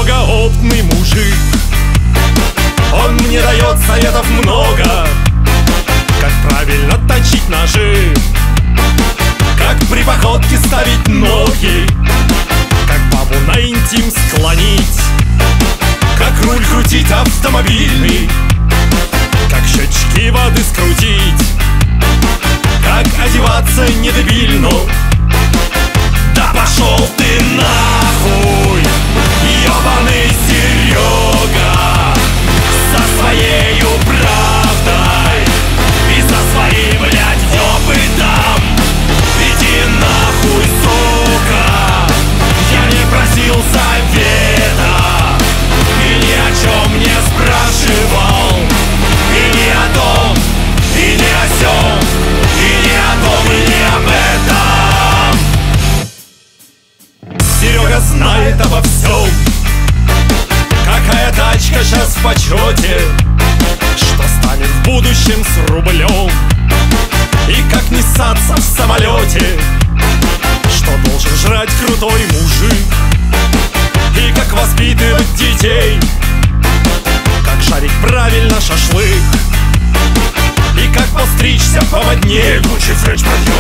Серега опытный мужик, он мне дает советов много, как правильно точить ножи, как при походке ставить ноги, как бабу на интим склонить, как руль крутить автомобильный, как счетчики воды скрутить, как одеваться не дебильно. Да пошел ты нахуй, ёбаный Серега, со своею правдой и со своим, блядь, опытом. Иди нахуй, сука, я не просил совета и ни о чем не спрашивал, и ни о том, и ни о сём, и ни о том, и ни об этом. Серега знает обо всем, какая тачка сейчас в почете, что станет в будущем с рублем, и как не ссаться в самолете, что должен жрать крутой мужик, и как воспитывать детей, как жарить правильно шашлык, и как постричься помоднее. Гуччи Френч,